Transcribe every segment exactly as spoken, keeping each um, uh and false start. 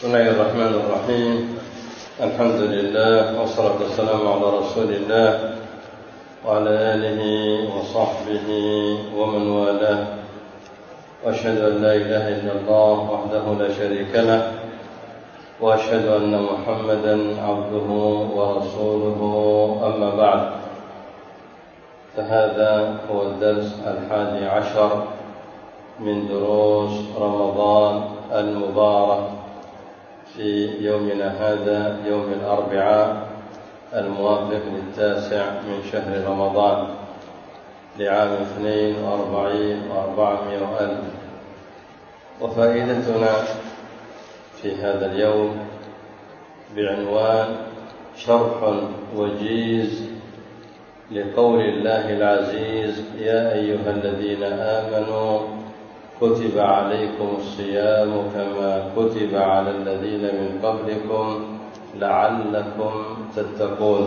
بسم الله الرحمن الرحيم. الحمد لله والصلاة والسلام على رسول الله وعلى آله وصحبه ومن والاه، وأشهد أن لا إله إلا الله وحده لا شريك له، وأشهد أن محمدا عبده ورسوله. أما بعد، فهذا هو الدرس الحادي عشر من دروس رمضان المبارك في يومنا هذا، يوم الأربعاء الموافق للتاسع من شهر رمضان لعام اثنين وأربعين وأربعمائة وألف. وفائدتنا في هذا اليوم بعنوان شرح وجيز لقول الله العزيز: يا أيها الذين آمنوا كتب عليكم الصيام كما كتب على الذين من قبلكم لعلكم تتقون.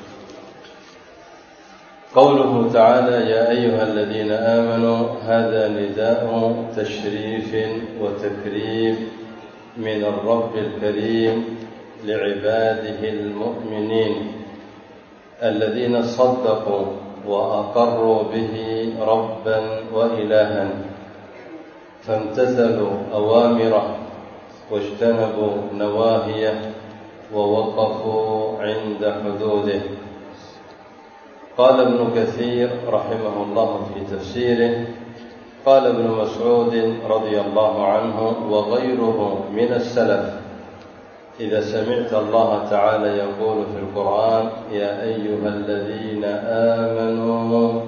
قوله تعالى: يا أيها الذين آمنوا، هذا نداء تشريف وتكريم من الرب الكريم لعباده المؤمنين الذين صدقوا وأقروا به ربا وإلها، فامتثلوا أوامره واجتنبوا نواهيه ووقفوا عند حدوده. قال ابن كثير رحمه الله في تفسيره: قال ابن مسعود رضي الله عنه وغيره من السلف: إذا سمعت الله تعالى يقول في القرآن: يا أيها الذين آمنوا،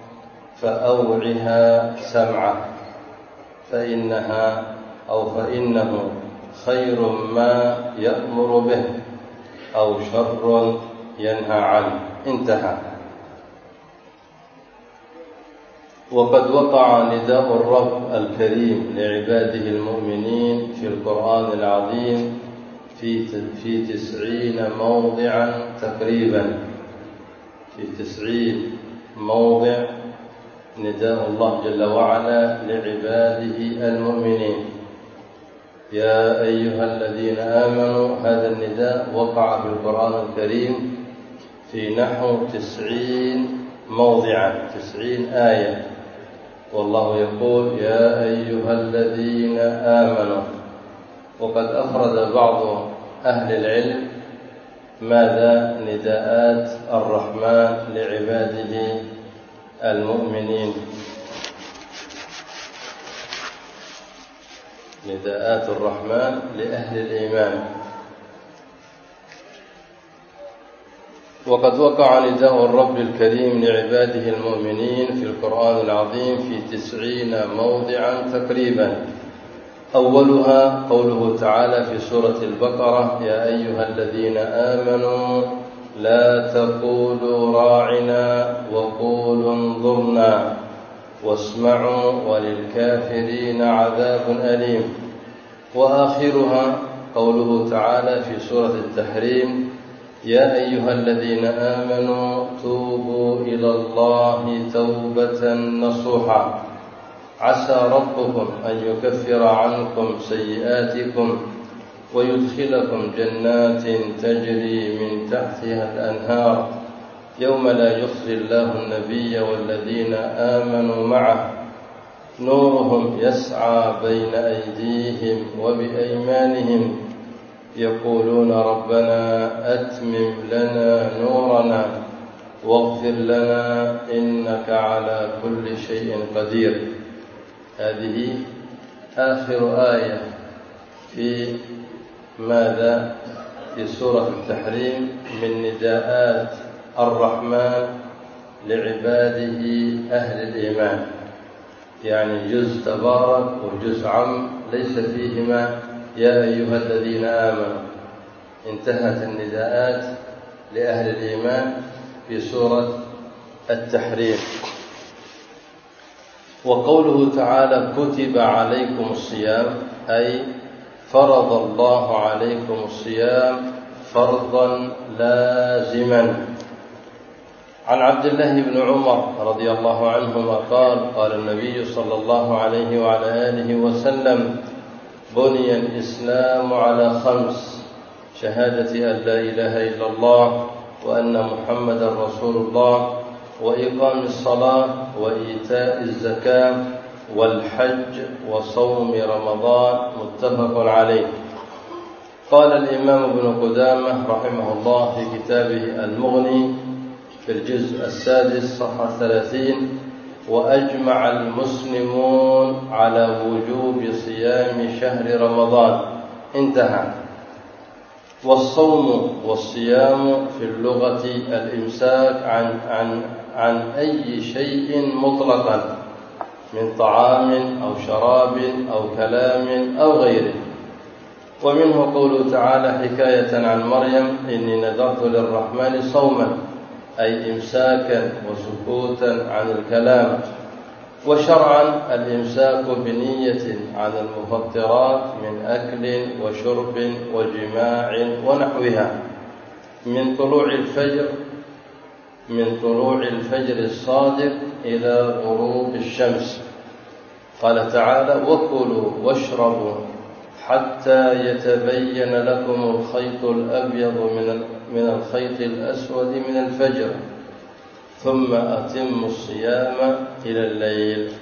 فأوعها سمعه، فإنها أو فإنه خير ما يأمر به أو شر ينهى عنه. انتهى. وقد وقع نداء الرب الكريم لعباده المؤمنين في القرآن العظيم في في تسعين موضعا تقريبا، في تسعين موضع نداء الله جل وعلا لعباده المؤمنين. يا أيها الذين آمنوا، هذا النداء وقع في القرآن الكريم في نحو تسعين موضعا، تسعين آية، والله يقول: يا أيها الذين آمنوا. وقد أفرد بعض أهل العلم ماذا؟ نداءات الرحمن لعباده المؤمنين، نداءات الرحمن لأهل الإيمان. وقد وقع نداء الرب الكريم لعباده المؤمنين في القرآن العظيم في تسعين موضعا تقريبا. أولها قوله تعالى في سورة البقرة: يا أيها الذين آمنوا لا تقولوا راعنا وقولوا انظرنا واسمعوا وللكافرين عذاب أليم. وآخرها قوله تعالى في سورة التحريم: يا أيها الذين آمنوا توبوا إلى الله توبة نصوحا عسى ربكم أن يكفر عنكم سيئاتكم ويدخلكم جنات تجري من تحتها الأنهار يوم لا يخزي الله النبي والذين آمنوا معه نورهم يسعى بين أيديهم وبأيمانهم يقولون ربنا أتمم لنا نورنا واغفر لنا إنك على كل شيء قدير. هذه آخر آية في ماذا؟ في سورة التحريم من نداءات الرحمن لعباده أهل الإيمان، يعني جزء تبارك وجزء عم ليس فيهما يا أيها الذين آمنوا. انتهت النداءات لأهل الإيمان في سورة التحريم. وقوله تعالى: كتب عليكم الصيام، أي فرض الله عليكم الصيام فرضا لازما. عن عبد الله بن عمر رضي الله عنهما قال: قال النبي صلى الله عليه وعلى آله وسلم: بني الإسلام على خمس: شهادة أن لا إله إلا الله وأن محمدا رسول الله، وإقام الصلاة، وإيتاء الزكاة، والحج، وصوم رمضان. متفق عليه. قال الإمام ابن قدامة رحمه الله في كتابه المغني في الجزء السادس صفحة ثلاثين: وأجمع المسلمون على وجوب صيام شهر رمضان. انتهى. والصوم والصيام في اللغة الإمساك عن عن عن أي شيء مطلقا من طعام أو شراب أو كلام أو غيره. ومنه قوله تعالى حكاية عن مريم: إني نذرت للرحمن صوما، أي إمساكا وسكوتا عن الكلام. وشرعا الإمساك بنية عن المفطرات من أكل وشرب وجماع ونحوها من طلوع الفجر من طلوع الفجر الصادق إلى غروب الشمس. قال تعالى: وكلوا واشربوا حتى يتبين لكم الخيط الأبيض من الخيط الأسود من الفجر ثم أتموا الصيام إلى الليل.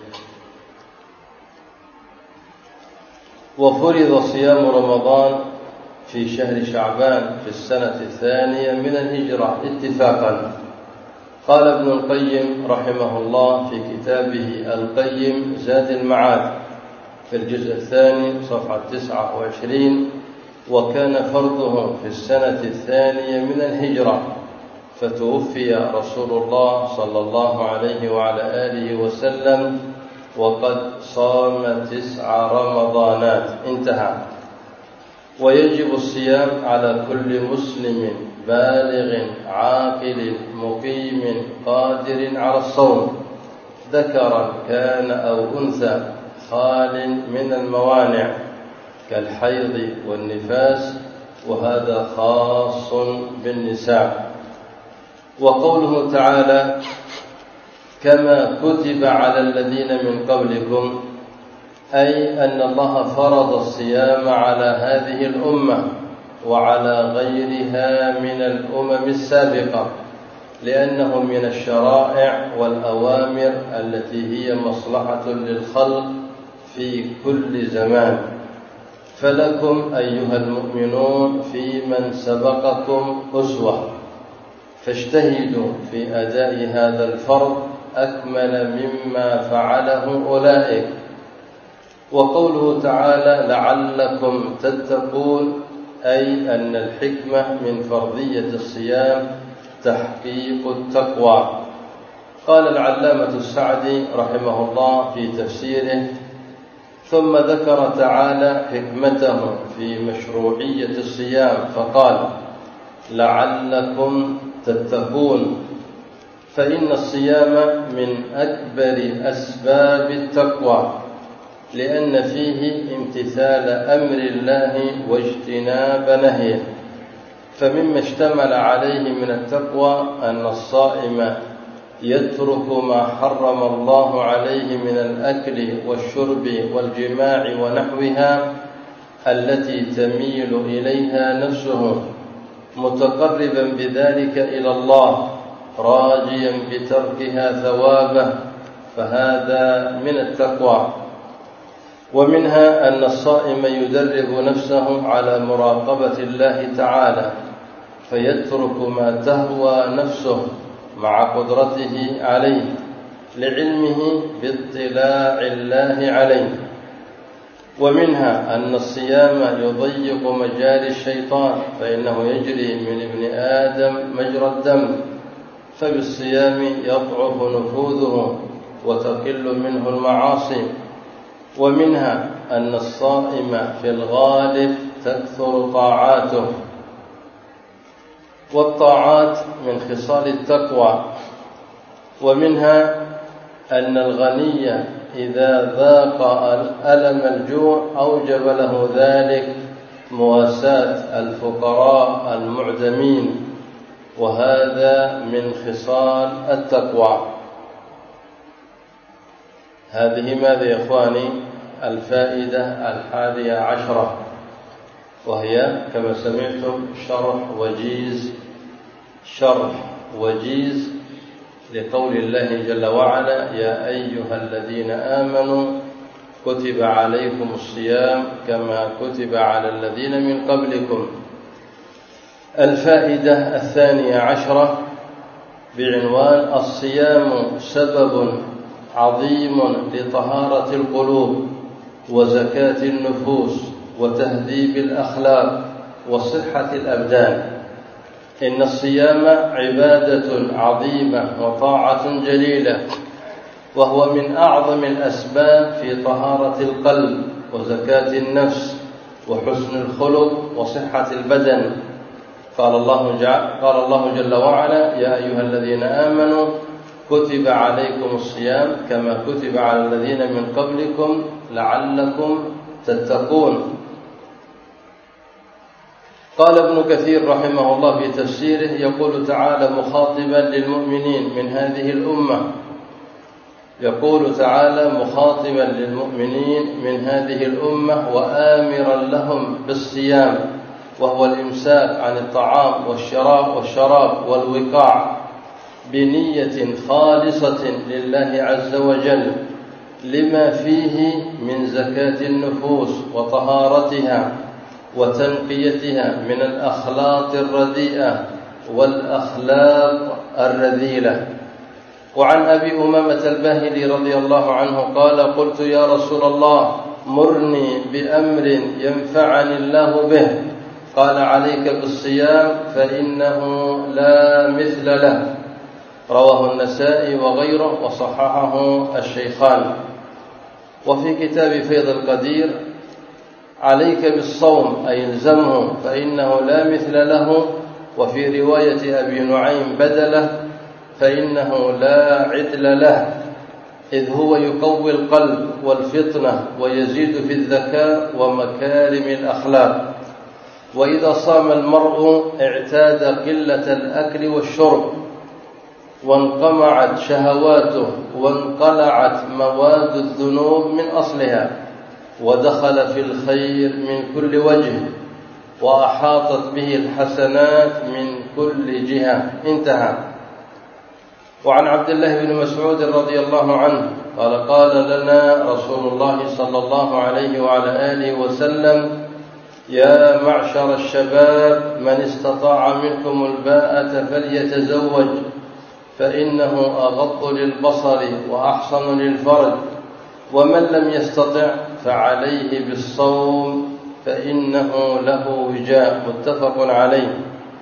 وفرض صيام رمضان في شهر شعبان في السنة الثانية من الهجرة اتفاقا. قال ابن القيم رحمه الله في كتابه القيم زاد المعاد في الجزء الثاني صفحة تسعة وعشرين: وكان فرضه في السنة الثانية من الهجرة، فتوفي رسول الله صلى الله عليه وعلى آله وسلم وقد صام تسع رمضانات. انتهى. ويجب الصيام على كل مسلم بالغ عاقل مقيم قادر على الصوم، ذكرا كان أو أنثى، خال من الموانع كالحيض والنفاس، وهذا خاص بالنساء. وقوله تعالى: كما كتب على الذين من قبلكم، أي أن الله فرض الصيام على هذه الأمة وعلى غيرها من الأمم السابقة، لأنه من الشرائع والأوامر التي هي مصلحة للخلق في كل زمان. فلكم أيها المؤمنون في من سبقكم أسوة، فاجتهدوا في أداء هذا الفرض أكمل مما فعله أولئك. وقوله تعالى: لعلكم تتقون، أي أن الحكمة من فرضية الصيام تحقيق التقوى. قال العلامة السعدي رحمه الله في تفسيره: ثم ذكر تعالى حكمته في مشروعية الصيام فقال: لعلكم تتقون، فإن الصيام من أكبر أسباب التقوى، لأن فيه امتثال أمر الله واجتناب نهيه. فمما اشتمل عليه من التقوى أن الصائم يترك ما حرم الله عليه من الأكل والشرب والجماع ونحوها التي تميل إليها نفسه، متقربا بذلك إلى الله، راجيا بتركها ثوابه، فهذا من التقوى. ومنها أن الصائم يدرب نفسه على مراقبة الله تعالى، فيترك ما تهوى نفسه مع قدرته عليه، لعلمه باطلاع الله عليه. ومنها أن الصيام يضيق مجال الشيطان، فإنه يجري من ابن آدم مجرى الدم، فبالصيام يضعف نفوذه وتقل منه المعاصي. ومنها أن الصائم في الغالب تكثر طاعاته، والطاعات من خصال التقوى. ومنها أن الغني إذا ذاق ألم الجوع أوجب له ذلك مواساة الفقراء المعدمين، وهذا من خصال التقوى. هذه ماذا يا إخواني؟ الفائدة الحادية عشرة، وهي كما سمعتم شرح وجيز شرح وجيز لقول الله جل وعلا: يا أيها الذين آمنوا كتب عليكم الصيام كما كتب على الذين من قبلكم. الفائدة الثانية عشرة بعنوان: الصيام سبب عظيم لطهارة القلوب وزكاة النفوس وتهذيب الأخلاق وصحة الأبدان. إن الصيام عبادة عظيمة وطاعة جليلة، وهو من أعظم الأسباب في طهارة القلب وزكاة النفس وحسن الخلق وصحة البدن. قال الله قال الله جل وعلا: يا أيها الذين آمنوا كتب عليكم الصيام كما كتب على الذين من قبلكم لعلكم تتقون. قال ابن كثير رحمه الله في تفسيره: يقول تعالى مخاطبا للمؤمنين من هذه الأمة يقول تعالى مخاطبا للمؤمنين من هذه الأمة وآمرا لهم بالصيام، وهو الإمساك عن الطعام والشراب والشراب والوقاع بنية خالصة لله عز وجل، لما فيه من زكاة النفوس وطهارتها وتنقيتها من الأخلاق الرديئة والأخلاق الرذيلة. وعن أبي أمامة الباهلي رضي الله عنه قال: قلت يا رسول الله مرني بأمر ينفعني الله به. قال: عليك بالصيام فإنه لا مثل له. رواه النسائي وغيره وصححه الشيخان. وفي كتاب فيض القدير: عليك بالصوم أي الزمه فإنه لا مثل له. وفي رواية أبي نعيم بدله: فإنه لا عدل له، إذ هو يقوي القلب والفطنة ويزيد في الذكاء ومكارم الأخلاق. وإذا صام المرء اعتاد قلة الأكل والشرب، وانقمعت شهواته وانقلعت مواد الذنوب من أصلها، ودخل في الخير من كل وجه، وأحاطت به الحسنات من كل جهة. انتهى. وعن عبد الله بن مسعود رضي الله عنه قال: قال لنا رسول الله صلى الله عليه وعلى آله وسلم: يا معشر الشباب من استطاع منكم الباءة فليتزوج، فإنه أغض للبصر وأحصن للفرج، ومن لم يستطع فعليه بالصوم فإنه له وجاء. متفق عليه.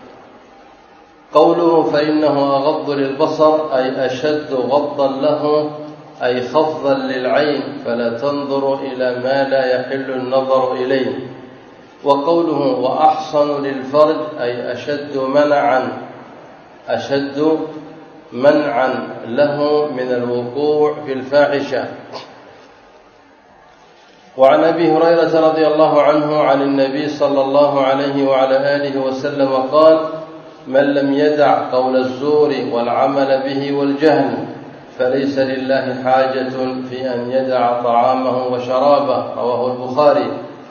قوله فإنه أغض للبصر أي أشد غضا له، أي خفضا للعين فلا تنظر إلى ما لا يحل النظر إليه. وقوله وأحصن للفرج أي أشد منعا أشد منعا له من الوقوع في الفاحشة. وعن أبي هريرة رضي الله عنه عن النبي صلى الله عليه وعلى آله وسلم قال: من لم يدع قول الزور والعمل به والجهل فليس لله حاجة في أن يدع طعامه وشرابه. رواه البخاري.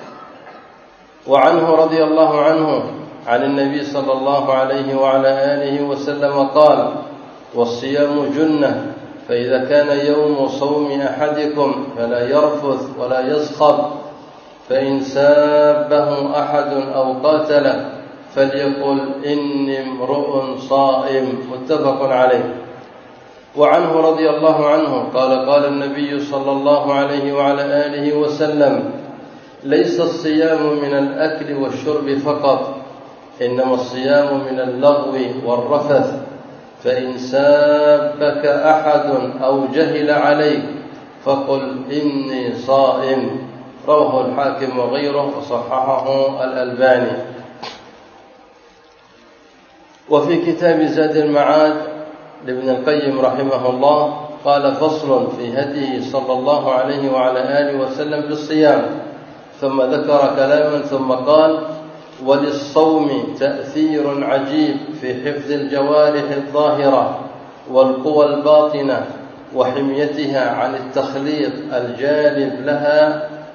وعنه رضي الله عنه عن النبي صلى الله عليه وعلى آله وسلم قال: والصيام جنة، فإذا كان يوم صوم أحدكم فلا يرفث ولا يسخط، فإن سابه أحد أو قاتله فليقل إني امرؤ صائم. متفق عليه. وعنه رضي الله عنه قال: قال النبي صلى الله عليه وعلى آله وسلم: ليس الصيام من الأكل والشرب فقط، إنما الصيام من اللغو والرفث، فإن سابك أحد أو جهل عليك فقل إني صائم. رواه الحاكم وغيره وصححه الألباني. وفي كتاب زاد المعاد لابن القيم رحمه الله قال: فصل في هديه صلى الله عليه وعلى آله وسلم بالصيام، ثم ذكر كلاما ثم قال: وللصوم تأثير عجيب في حفظ الجوارح الظاهرة والقوى الباطنة وحميتها عن التخليط الجالب لها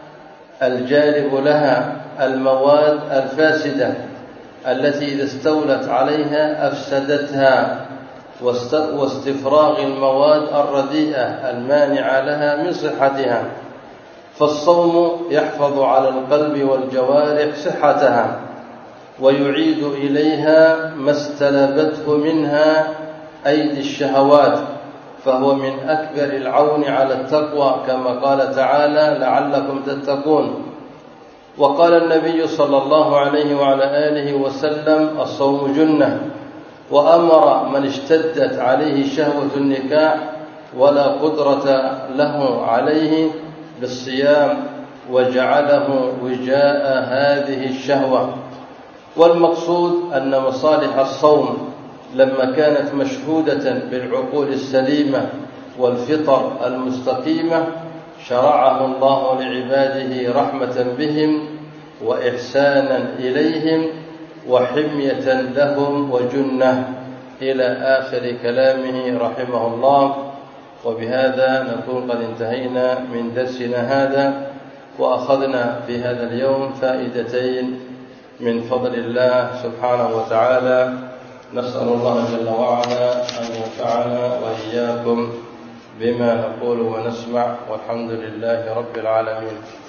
الجالب لها المواد الفاسدة التي إذا استولت عليها أفسدتها، واستفراغ المواد الرديئة المانعة لها من صحتها. فالصوم يحفظ على القلب والجوارح صحتها، ويعيد إليها ما استلبته منها أيدي الشهوات، فهو من أكبر العون على التقوى، كما قال تعالى: لعلكم تتقون. وقال النبي صلى الله عليه وعلى آله وسلم: الصوم جنة. وأمر من اشتدت عليه شهوة النكاح ولا قدرة له عليه بالصيام، وجعله وجاء هذه الشهوة. والمقصود أن مصالح الصوم لما كانت مشهودة بالعقول السليمة والفطر المستقيمة شرعه الله لعباده رحمة بهم وإحسانا إليهم وحمية لهم وجنة، إلى آخر كلامه رحمه الله. وبهذا نكون قد انتهينا من درسنا هذا، وأخذنا في هذا اليوم فائدتين من فضل الله سبحانه وتعالى. نسأل الله جل وعلا أن ينفعنا وإياكم بما نقول ونسمع، والحمد لله رب العالمين.